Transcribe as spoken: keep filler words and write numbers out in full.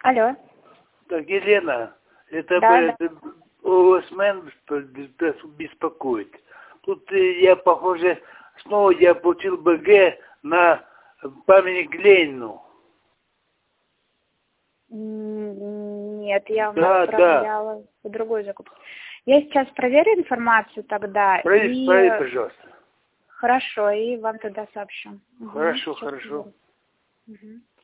Алло. Так, Елена, это, Да, это ОСМН беспокоит. Тут я, похоже, снова я получил БГ на памятник Ленину. Нет, я вам Да, отправляла да. по другой закупке. Я сейчас проверю информацию тогда. Проверь, и... проверь, пожалуйста. Хорошо, и вам тогда сообщу. Хорошо, угу, хорошо. Угу.